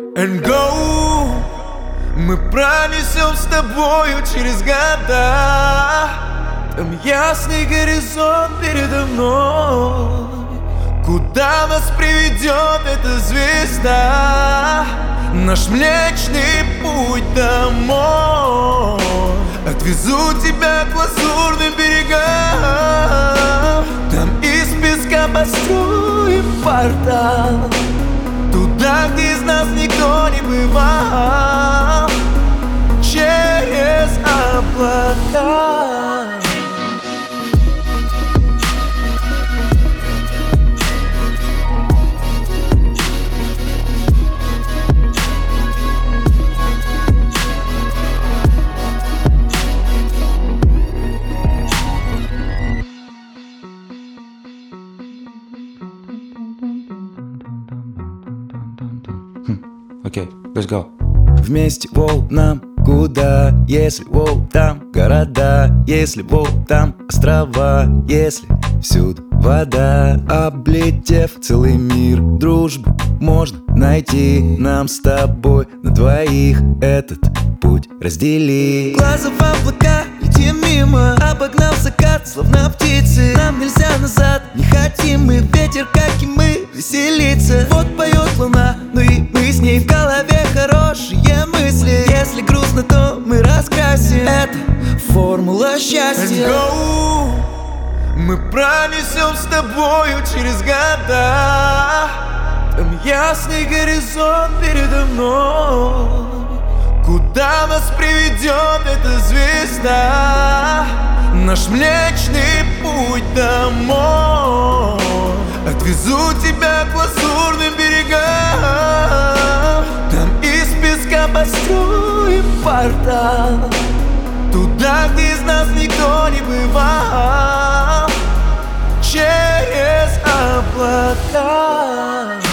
And go. Мы пронесем с тобою через года. Там ясный горизонт передо мной. Куда нас приведет эта звезда? Наш млечный путь домой. Отвезу тебя к лазурным берегам. Там из песка построим портал. Туда, где из нас никто не бывал. Через облака. Окей, let's go. Вместе, воу, нам куда? Если, воу, там города. Если, воу, там острова. Если всюду вода. Облетев целый мир дружбы можно найти. Нам с тобой на двоих этот путь раздели. Глаза в облака, летим мимо. Обогнав закат, словно птицы. Нам нельзя назад, не хотим мы. Ветер, как и мы, веселиться. Вот поет луна, ну и мы с ней. В голове хорошие мысли. Если грустно, то мы раскрасим. Это формула счастья. Let's go. Мы пронесем с тобою через года. Там ясный горизонт передо мной. Куда нас приведет эта звезда? Наш млечный путь домой. Отвезу тебя к лазурным берегам. Там из песка построим портал. Туда, где из нас никто не бывал. Через облака.